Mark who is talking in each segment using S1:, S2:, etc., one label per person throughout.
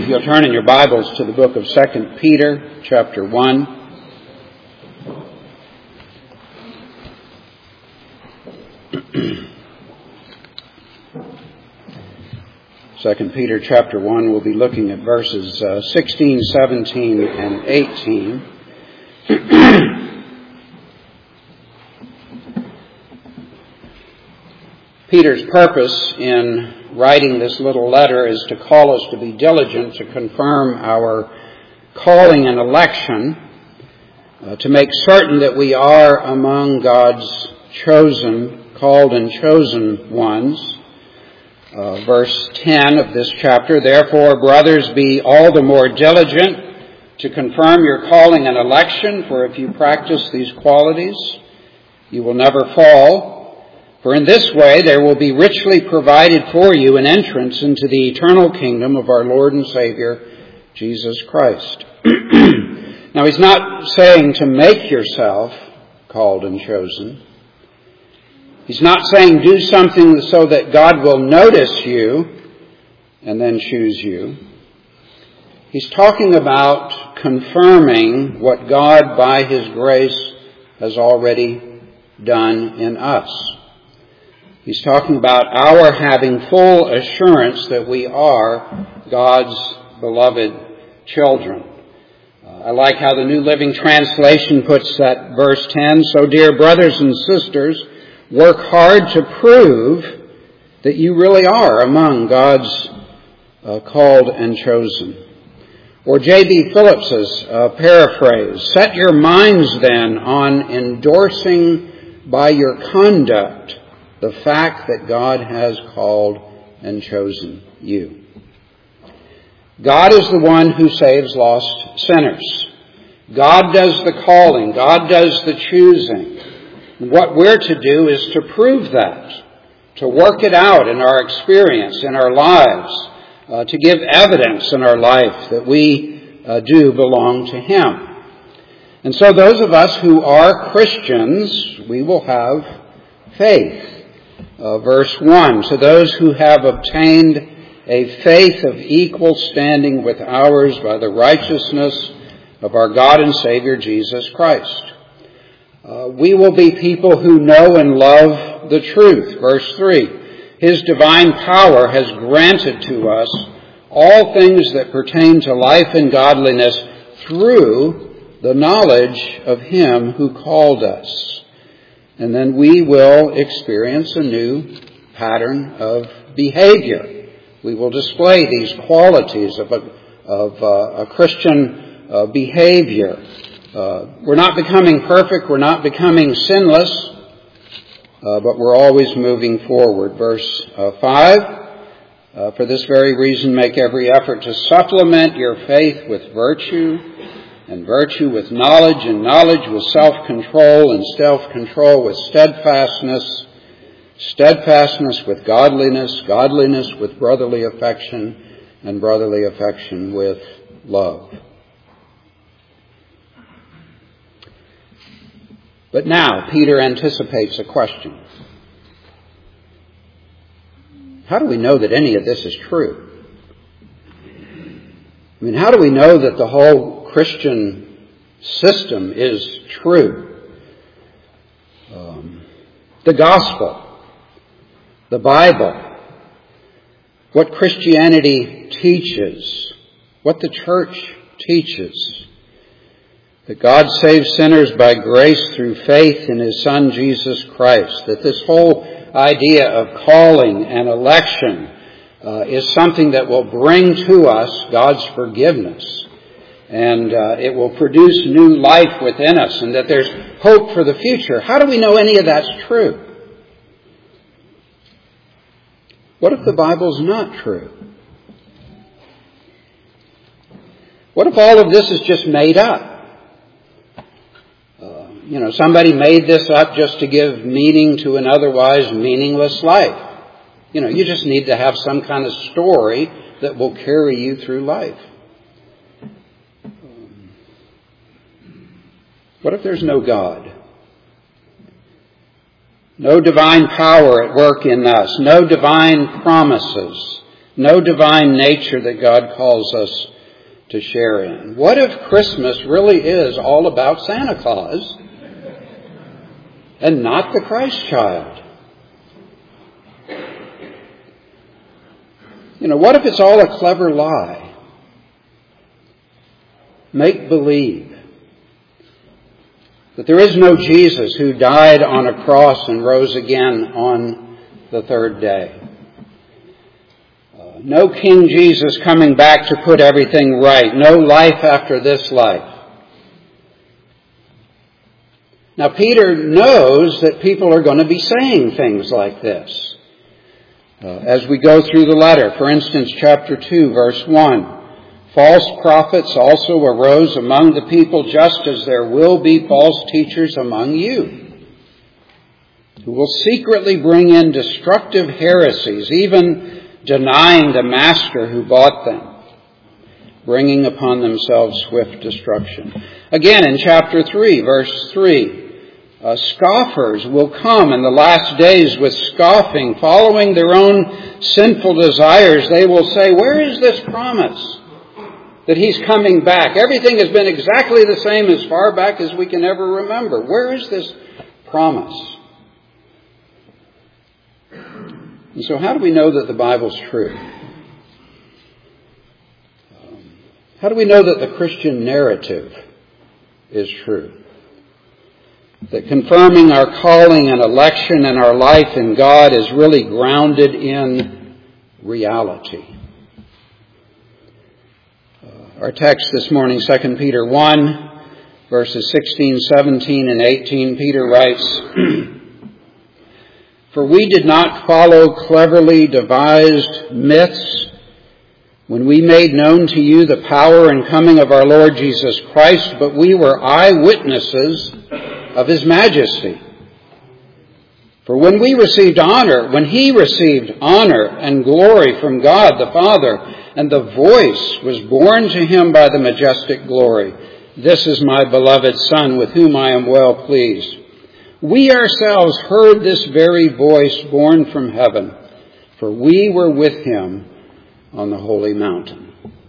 S1: If you'll turn in your Bibles to the book of 2 Peter, chapter 1. Second Peter chapter 1, we'll be looking at verses 16, 17, and 18. Peter's purpose in writing this little letter is to call us to be diligent to confirm our calling and election, to make certain that we are among God's chosen, called and chosen ones. Verse 10 of this chapter, "Therefore, brothers, be all the more diligent to confirm your calling and election, for if you practice these qualities, you will never fall. For in this way there will be richly provided for you an entrance into the eternal kingdom of our Lord and Savior, Jesus Christ." Now, he's not saying to make yourself called and chosen. He's not saying do something so that God will notice you and then choose you. He's talking about confirming what God, by His grace, has already done in us. He's talking about our having full assurance that we are God's beloved children. I like how the New Living Translation puts that verse 10. "So, dear brothers and sisters, work hard to prove that you really are among God's called and chosen." Or J.B. Phillips's paraphrase, "Set your minds then on endorsing by your conduct the fact that God has called and chosen you." God is the one who saves lost sinners. God does the calling. God does the choosing. What we're to do is to prove that, to work it out in our experience, in our lives, to give evidence in our life that we do belong to Him. And so those of us who are Christians, we will have faith. Verse 1, "To those who have obtained a faith of equal standing with ours by the righteousness of our God and Savior Jesus Christ." We will be people who know and love the truth. Verse 3, "His divine power has granted to us all things that pertain to life and godliness through the knowledge of Him who called us." And then we will experience a new pattern of behavior. We will display these qualities of a Christian behavior. We're not becoming perfect. We're not becoming sinless. But we're always moving forward. Verse 5, "For this very reason make every effort to supplement your faith with virtue, and virtue with knowledge, and knowledge with self-control, and self-control with steadfastness, steadfastness with godliness, godliness with brotherly affection, and brotherly affection with love." But now, Peter anticipates a question. How do we know that any of this is true? I mean, how do we know that the whole Christian system is true? The gospel, the Bible, what Christianity teaches, what the church teaches, that God saves sinners by grace through faith in His Son, Jesus Christ, that this whole idea of calling and election is something that will bring to us God's forgiveness, and it will produce new life within us, and that there's hope for the future. How do we know any of that's true? What if the Bible's not true? What if all of this is just made up? Somebody made this up just to give meaning to an otherwise meaningless life. You just need to have some kind of story that will carry you through life. What if there's no God? No divine power at work in us. No divine promises. no divine nature that God calls us to share in. What if Christmas really is all about Santa Claus and not the Christ child? What if it's all a clever lie? Make believe that there is no Jesus who died on a cross and rose again on the third day. No King Jesus coming back to put everything right. No life after this life. Now, Peter knows that people are going to be saying things like this as we go through the letter. For instance, chapter 2, verse 1. False prophets also arose among the people, just as there will be false teachers among you, who will secretly bring in destructive heresies, even denying the master who bought them, bringing upon themselves swift destruction. Again, in chapter 3, verse 3, scoffers will come in the last days with scoffing, following their own sinful desires. They will say, where is this promise that he's coming back? Everything has been exactly the same as far back as we can ever remember. Where is this promise? And so how do we know that the Bible's true? How do we know that the Christian narrative is true? That confirming our calling and election and our life in God is really grounded in reality. Our text this morning, 2 Peter 1, verses 16, 17, and 18, Peter writes, For we did not follow cleverly devised myths when we made known to you the power and coming of our Lord Jesus Christ, but we were eyewitnesses of his majesty. For when he received honor and glory from God the Father, and the voice was borne to him by the majestic glory, this is my beloved Son, with whom I am well pleased. We ourselves heard this very voice borne from heaven, for we were with him on the holy mountain.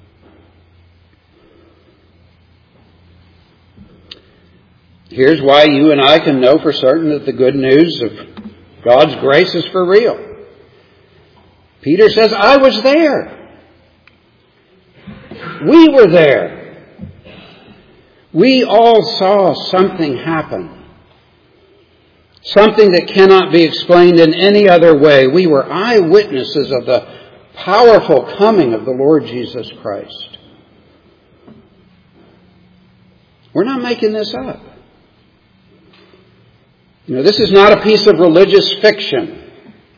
S1: Here's why you and I can know for certain that the good news of God's grace is for real. Peter says, I was there. We were there. We all saw something happen. Something that cannot be explained in any other way. We were eyewitnesses of the powerful coming of the Lord Jesus Christ. We're not making this up. This is not a piece of religious fiction.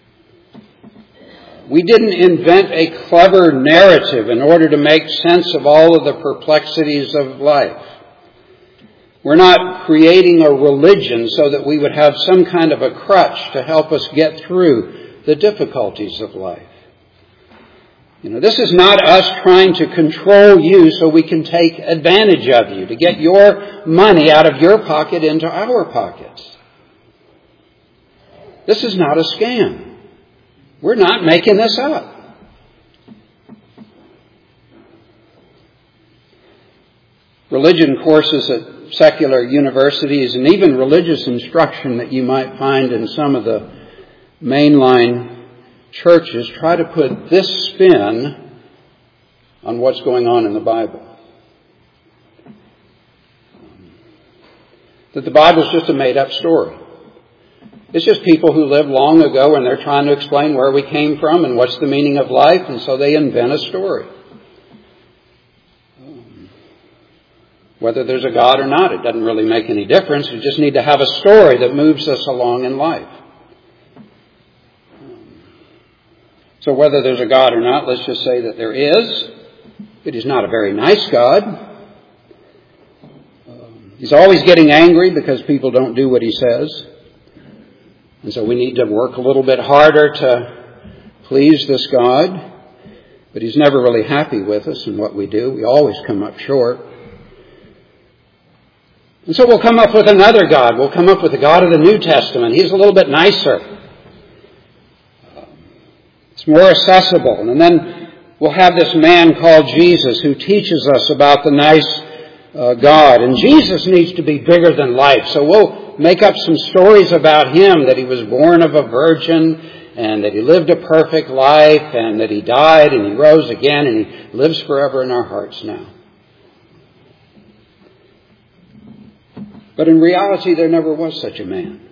S1: We didn't invent a clever narrative in order to make sense of all of the perplexities of life. We're not creating a religion so that we would have some kind of a crutch to help us get through the difficulties of life. This is not us trying to control you so we can take advantage of you, to get your money out of your pocket into our pockets. This is not a scam. We're not making this up. Religion courses at secular universities and even religious instruction that you might find in some of the mainline churches try to put this spin on what's going on in the Bible. That the Bible's just a made-up story. It's just people who lived long ago and they're trying to explain where we came from and what's the meaning of life, and so they invent a story. Whether there's a God or not, it doesn't really make any difference. We just need to have a story that moves us along in life. So whether there's a God or not, let's just say that there is. But he's not a very nice God. He's always getting angry because people don't do what he says. And so we need to work a little bit harder to please this God. But he's never really happy with us in what we do. We always come up short. And so we'll come up with another God. We'll come up with the God of the New Testament. He's a little bit nicer. It's more accessible. And then we'll have this man called Jesus who teaches us about the nice God. And Jesus needs to be bigger than life. So we'll make up some stories about him, that he was born of a virgin, and that he lived a perfect life, and that he died, and he rose again, and he lives forever in our hearts now. But in reality, there never was such a man.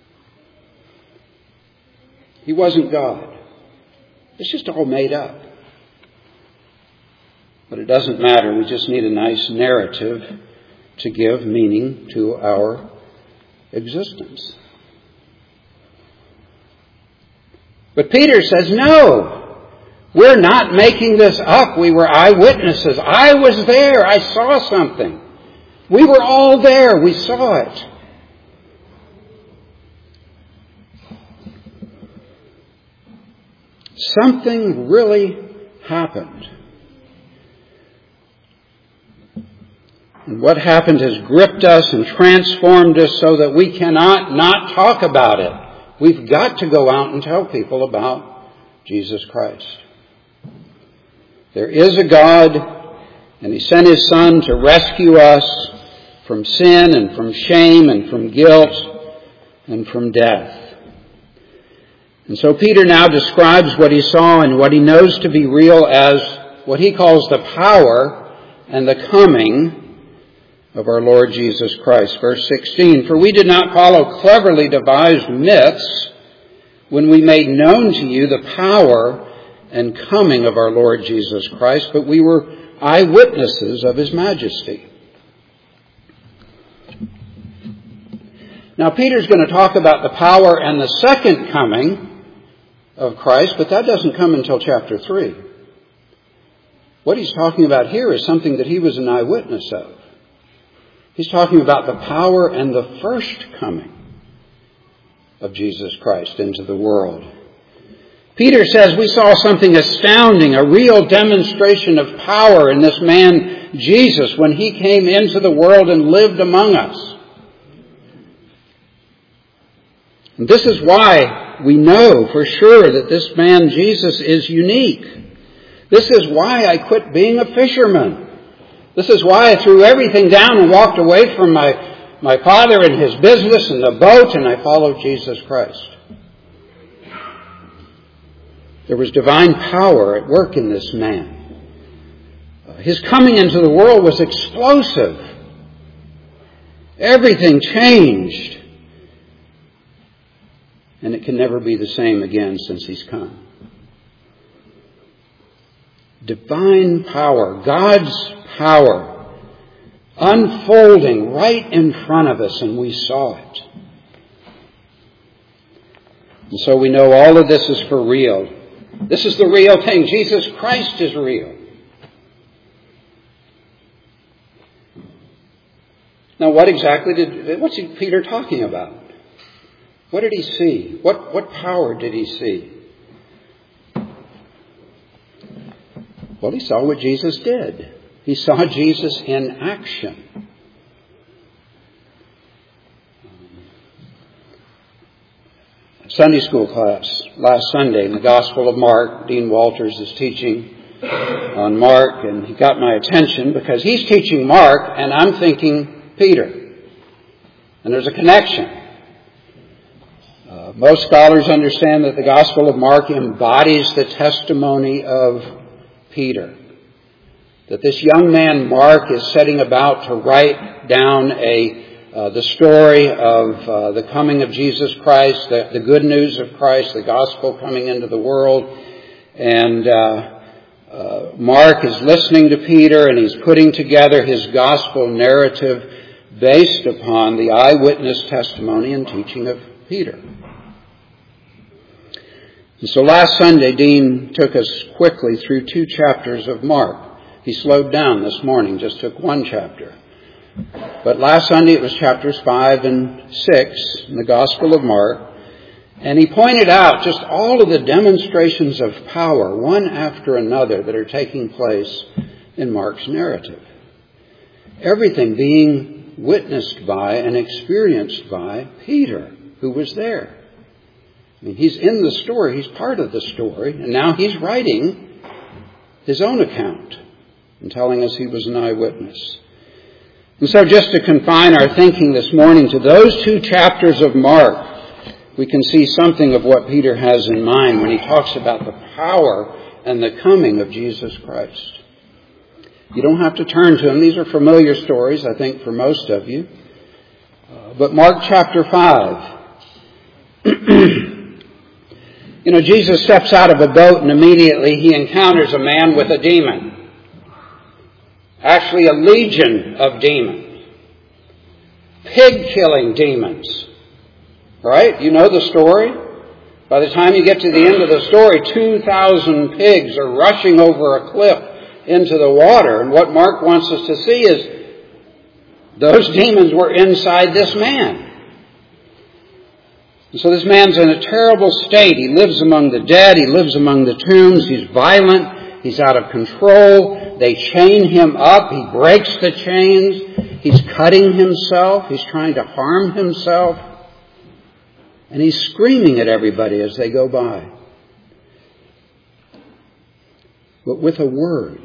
S1: He wasn't God. It's just all made up. But it doesn't matter. We just need a nice narrative to give meaning to our existence. But Peter says, no, we're not making this up. We were eyewitnesses. I was there. I saw something. We were all there. We saw it. Something really happened. And what happened has gripped us and transformed us so that we cannot not talk about it. We've got to go out and tell people about Jesus Christ. There is a God, and he sent his Son to rescue us from sin and from shame and from guilt and from death. And so Peter now describes what he saw and what he knows to be real as what he calls the power and the coming of our Lord Jesus Christ. Verse 16, for we did not follow cleverly devised myths when we made known to you the power and coming of our Lord Jesus Christ, but we were eyewitnesses of his majesty. Now, Peter's going to talk about the power and the second coming of Christ, but that doesn't come until chapter 3. What he's talking about here is something that he was an eyewitness of. He's talking about the power and the first coming of Jesus Christ into the world. Peter says we saw something astounding, a real demonstration of power in this man Jesus when he came into the world and lived among us. And this is why we know for sure that this man Jesus is unique. This is why I quit being a fisherman. This is why I threw everything down and walked away from my father and his business and the boat, and I followed Jesus Christ. There was divine power at work in this man. His coming into the world was explosive. Everything changed. And it can never be the same again since he's come. Divine power, God's power, unfolding right in front of us, and we saw it. And so we know all of this is for real. This is the real thing. Jesus Christ is real. Now, what's Peter talking about? What did he see? What power did he see? Well, he saw what Jesus did. He saw Jesus in action. Sunday school class last Sunday in the Gospel of Mark, Dean Walters is teaching on Mark, and he got my attention because he's teaching Mark and I'm thinking Peter. And there's a connection. Most scholars understand that the Gospel of Mark embodies the testimony of Peter. That this young man, Mark, is setting about to write down the story of the coming of Jesus Christ, the good news of Christ, the gospel coming into the world. And Mark is listening to Peter, and he's putting together his gospel narrative based upon the eyewitness testimony and teaching of Peter. And so last Sunday, Dean took us quickly through 2 chapters of Mark. He slowed down this morning, just took 1 chapter. But last Sunday it was chapters 5 and 6 in the Gospel of Mark. And he pointed out just all of the demonstrations of power, one after another, that are taking place in Mark's narrative. Everything being witnessed by and experienced by Peter, who was there. I mean, he's in the story. He's part of the story. And now he's writing his own account in telling us he was an eyewitness. And so just to confine our thinking this morning to those 2 chapters of Mark, we can see something of what Peter has in mind when he talks about the power and the coming of Jesus Christ. You don't have to turn to them. These are familiar stories, I think, for most of you. But Mark chapter 5. Jesus steps out of a boat and immediately he encounters a man with a demon. Actually, a legion of demons. Pig-killing demons. Right? You know the story? By the time you get to the end of the story, 2,000 pigs are rushing over a cliff into the water. And what Mark wants us to see is those demons were inside this man. And so this man's in a terrible state. He lives among the dead. He lives among the tombs. He's violent. He's out of control. They chain him up. He breaks the chains. He's cutting himself. He's trying to harm himself. And he's screaming at everybody as they go by. But with a word,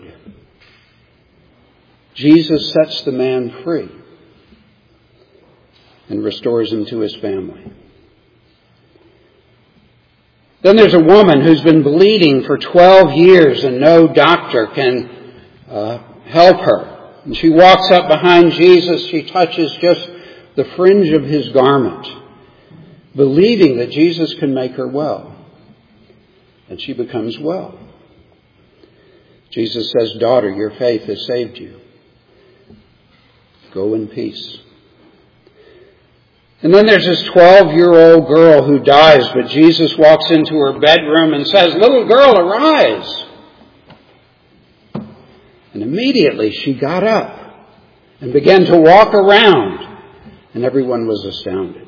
S1: Jesus sets the man free and restores him to his family. Then there's a woman who's been bleeding for 12 years and no doctor can help her. And she walks up behind Jesus. She touches just the fringe of his garment, believing that Jesus can make her well. And she becomes well. Jesus says, "Daughter, your faith has saved you. Go in peace." And then there's this 12-year-old girl who dies, but Jesus walks into her bedroom and says, "Little girl, arise." And immediately she got up and began to walk around, and everyone was astounded.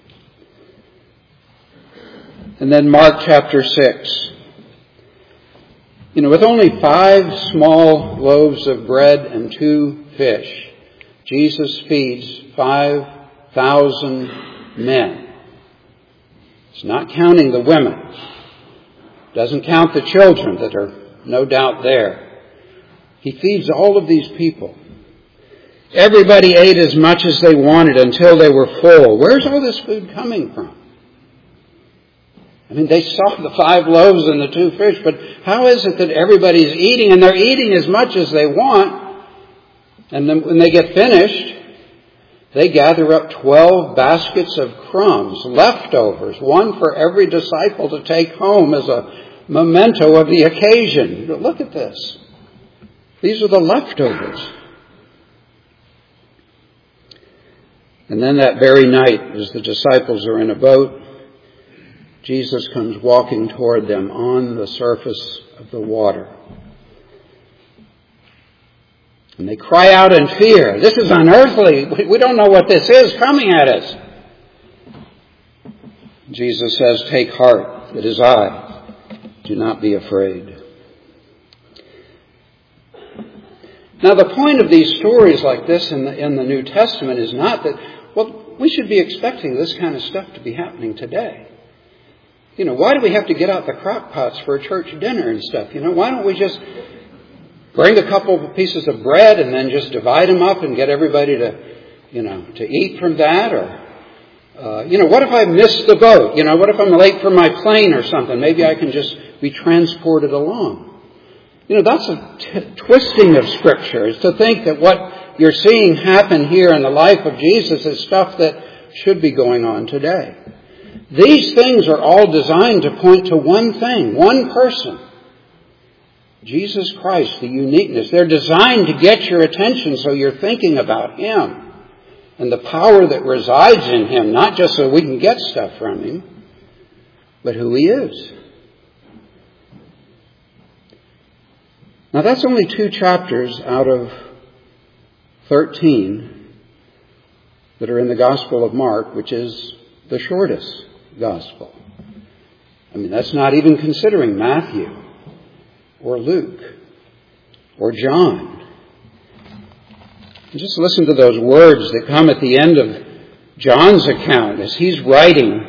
S1: And then Mark chapter 6. With only 5 small loaves of bread and 2 fish, Jesus feeds 5,000 men. It's not counting the women. Doesn't count the children that are no doubt there. He feeds all of these people. Everybody ate as much as they wanted until they were full. Where's all this food coming from? They saw the 5 loaves and the 2 fish, but how is it that everybody's eating, and they're eating as much as they want, and then when they get finished, they gather up 12 baskets of crumbs, leftovers, one for every disciple to take home as a memento of the occasion. But look at this. These are the leftovers. And then that very night, as the disciples are in a boat, Jesus comes walking toward them on the surface of the water. And they cry out in fear, "This is unearthly. We don't know what this is coming at us." Jesus says, "Take heart, it is I. Do not be afraid." Now, the point of these stories like this in the New Testament is not that, we should be expecting this kind of stuff to be happening today. Why do we have to get out the crock pots for a church dinner and stuff? Why don't we just bring a couple of pieces of bread and then just divide them up and get everybody to eat from that? Or, what if I miss the boat? What if I'm late for my plane or something? Maybe I can just be transported along. That's a twisting of Scripture, is to think that what you're seeing happen here in the life of Jesus is stuff that should be going on today. These things are all designed to point to one thing, one person. Jesus Christ, the uniqueness. They're designed to get your attention so you're thinking about Him and the power that resides in Him, not just so we can get stuff from Him, but who He is. Now that's only 2 chapters out of 13 that are in the Gospel of Mark, which is the shortest Gospel. That's not even considering Matthew or Luke or John. And just listen to those words that come at the end of John's account as he's writing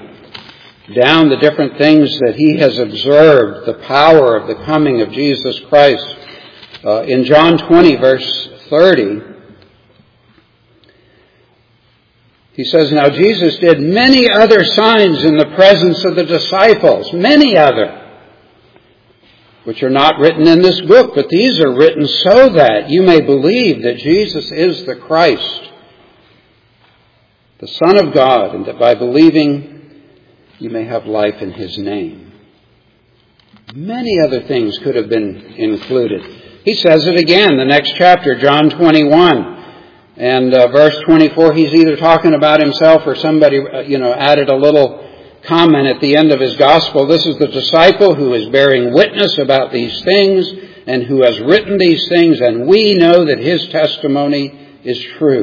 S1: down the different things that he has observed, the power of the coming of Jesus Christ In John 20, verse 30, he says, "Now Jesus did many other signs in the presence of the disciples, many other, which are not written in this book, but these are written so that you may believe that Jesus is the Christ, the Son of God, and that by believing you may have life in his name." Many other things could have been included. He says it again, the next chapter, John 21. And verse 24, he's either talking about himself or somebody, added a little comment at the end of his gospel. "This is the disciple who is bearing witness about these things and who has written these things, and we know that his testimony is true."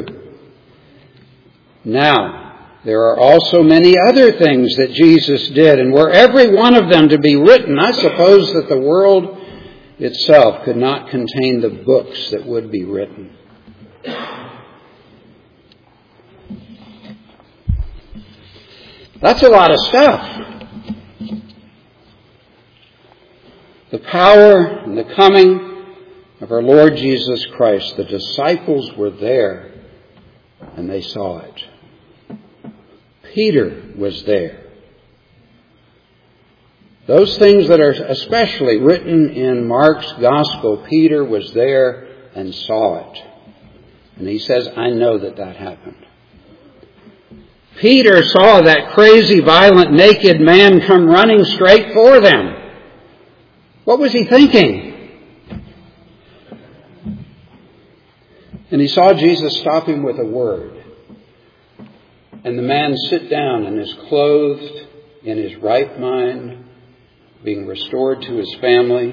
S1: Now, there are also many other things that Jesus did, and were every one of them to be written, I suppose that the world itself could not contain the books that would be written. That's a lot of stuff. The power and the coming of our Lord Jesus Christ. The disciples were there and they saw it. Peter was there. Those things that are especially written in Mark's gospel, Peter was there and saw it. And he says, I know that happened. Peter saw that crazy, violent, naked man come running straight for them. What was he thinking? And he saw Jesus stop him with a word. And the man sit down and is clothed in his right mind, being restored to his family.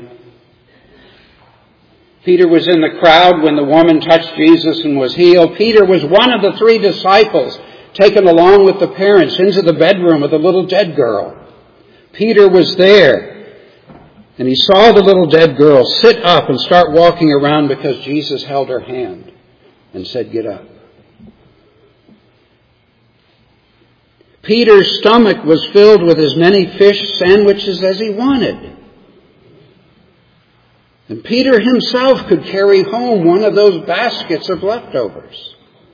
S1: Peter was in the crowd when the woman touched Jesus and was healed. Peter was one of the 3 disciples taken along with the parents into the bedroom of the little dead girl. Peter was there, and he saw the little dead girl sit up and start walking around because Jesus held her hand and said, "Get up." Peter's stomach was filled with as many fish sandwiches as he wanted. And Peter himself could carry home one of those baskets of leftovers.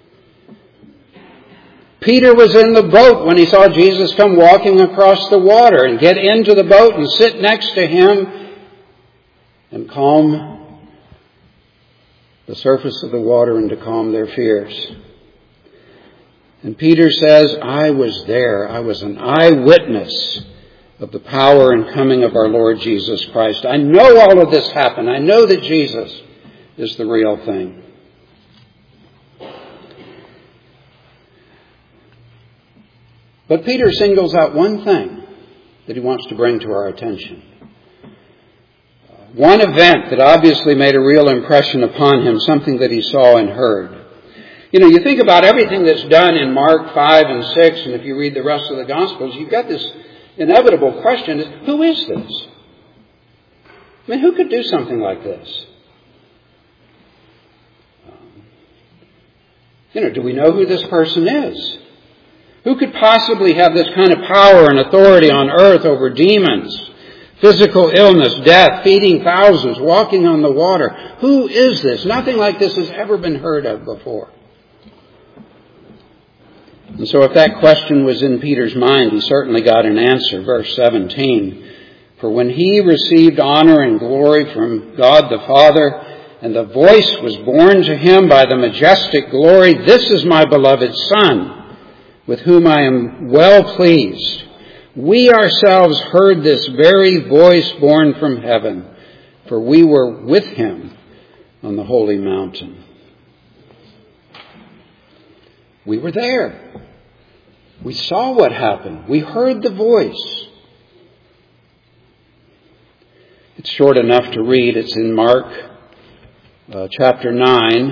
S1: Peter was in the boat when he saw Jesus come walking across the water and get into the boat and sit next to him and calm the surface of the water and to calm their fears. And Peter says, I was there. I was an eyewitness of the power and coming of our Lord Jesus Christ. I know all of this happened. I know that Jesus is the real thing. But Peter singles out one thing that he wants to bring to our attention. One event that obviously made a real impression upon him, something that he saw and heard. You think about everything that's done in Mark 5 and 6, and if you read the rest of the Gospels, you've got this inevitable question, who is this? I mean, who could do something like this? Do we know who this person is? Who could possibly have this kind of power and authority on earth over demons, physical illness, death, feeding thousands, walking on the water? Who is this? Nothing like this has ever been heard of before. And so if that question was in Peter's mind, he certainly got an answer. Verse 17, "For when he received honor and glory from God the Father, and the voice was borne to him by the majestic glory, 'This is my beloved Son, with whom I am well pleased,' we ourselves heard this very voice borne from heaven, for we were with him on the holy mountain." We were there. We saw what happened. We heard the voice. It's short enough to read. It's in Mark chapter 9.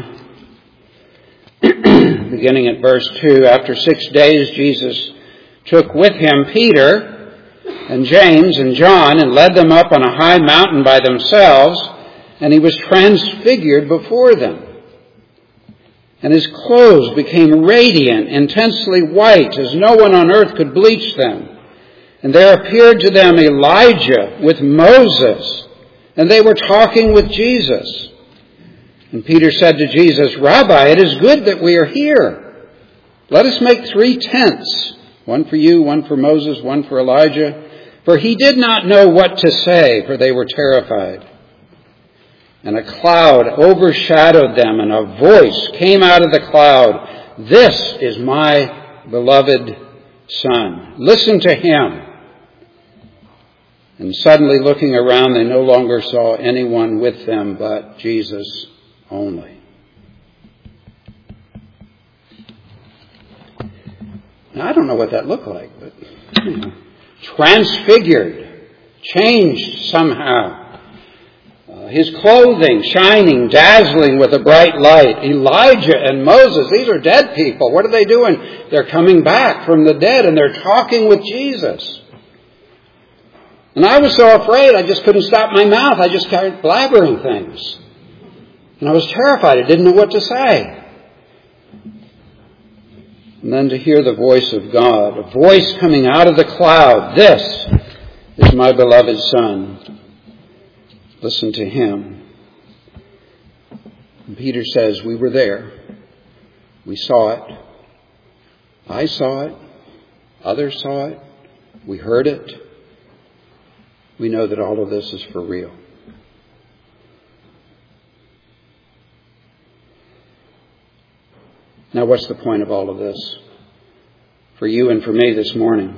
S1: Beginning at verse 2, "After 6 days Jesus took with him Peter and James and John and led them up on a high mountain by themselves, and he was transfigured before them. And his clothes became radiant, intensely white, as no one on earth could bleach them. And there appeared to them Elijah with Moses, and they were talking with Jesus. And Peter said to Jesus, "Rabbi, it is good that we are here. Let us make 3 tents, one for you, one for Moses, one for Elijah." For he did not know what to say, for they were terrified. And a cloud overshadowed them, and a voice came out of the cloud, "This is my beloved Son. Listen to him." And suddenly looking around, they no longer saw anyone with them but Jesus only. Now, I don't know what that looked like, but transfigured, changed somehow. His clothing shining, dazzling with a bright light. Elijah and Moses, these are dead people. What are they doing? They're coming back from the dead and they're talking with Jesus. And I was so afraid I just couldn't stop my mouth. I just started blabbering things. And I was terrified. I didn't know what to say. And then to hear the voice of God, a voice coming out of the cloud, "This is my beloved Son. Listen to him." And Peter says, "We were there. We saw it. I saw it. Others saw it. We heard it. We know that all of this is for real." Now, what's the point of all of this for you and for me this morning?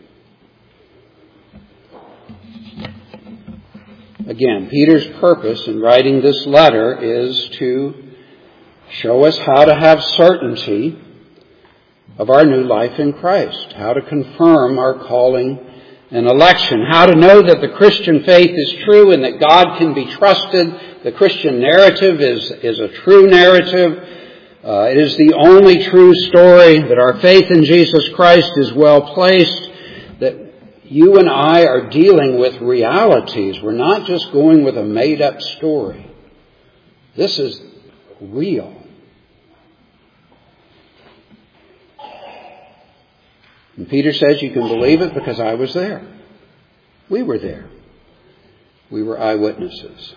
S1: Again, Peter's purpose in writing this letter is to show us how to have certainty of our new life in Christ, how to confirm our calling and election, how to know that the Christian faith is true and that God can be trusted. The Christian narrative is a true narrative. It is the only true story, that our faith in Jesus Christ is well placed, that you and I are dealing with realities. We're not just going with a made-up story. This is real. And Peter says you can believe it because I was there. We were there. We were eyewitnesses.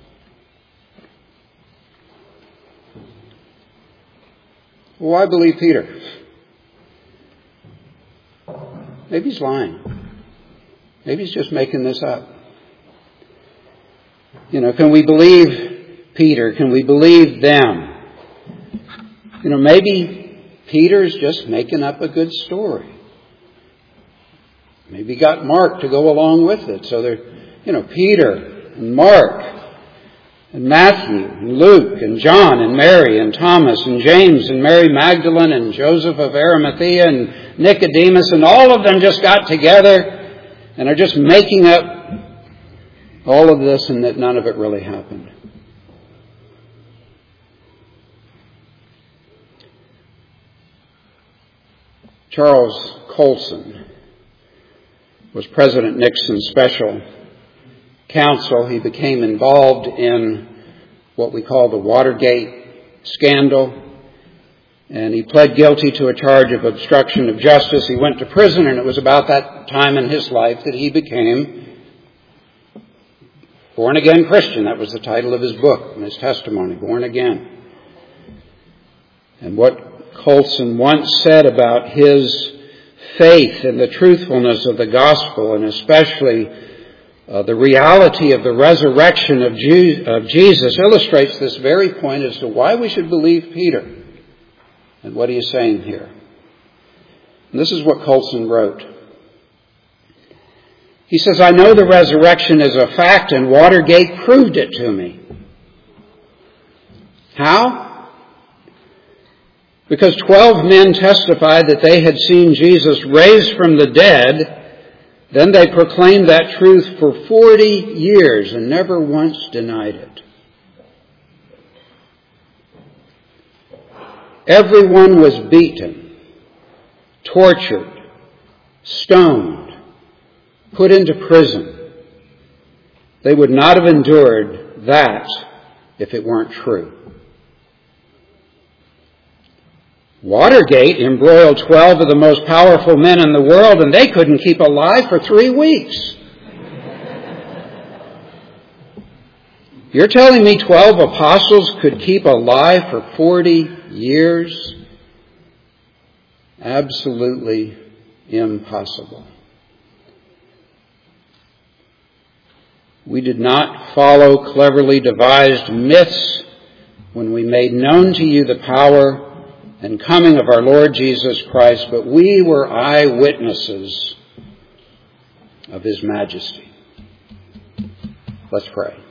S1: Well, why believe Peter? Maybe he's lying. Maybe he's just making this up. Can we believe Peter? Can we believe them? Maybe Peter's just making up a good story. Maybe he got Mark to go along with it. So Peter and Mark and Matthew and Luke and John and Mary and Thomas and James and Mary Magdalene and Joseph of Arimathea and Nicodemus, and all of them just got together and are just making up all of this, and that none of it really happened. Charles Colson was President Nixon's special counsel. He became involved in what we call the Watergate scandal, and he pled guilty to a charge of obstruction of justice. He went to prison, and it was about that time in his life that he became Born Again Christian. That was the title of his book and his testimony, Born Again. And what Colson once said about his faith and the truthfulness of the gospel, and especially the reality of the resurrection of Jesus, illustrates this very point as to why we should believe Peter and what he is saying here. And this is what Colson wrote. He says, "I know the resurrection is a fact, and Watergate proved it to me." How? Because 12 men testified that they had seen Jesus raised from the dead. Then they proclaimed that truth for 40 years and never once denied it. Everyone was beaten, tortured, stoned, put into prison. They would not have endured that if it weren't true. Watergate embroiled 12 of the most powerful men in the world, and they couldn't keep alive for 3 weeks. You're telling me 12 apostles could keep alive for 40 years? Absolutely impossible. We did not follow cleverly devised myths when we made known to you the power and coming of our Lord Jesus Christ, but we were eyewitnesses of his majesty. Let's pray.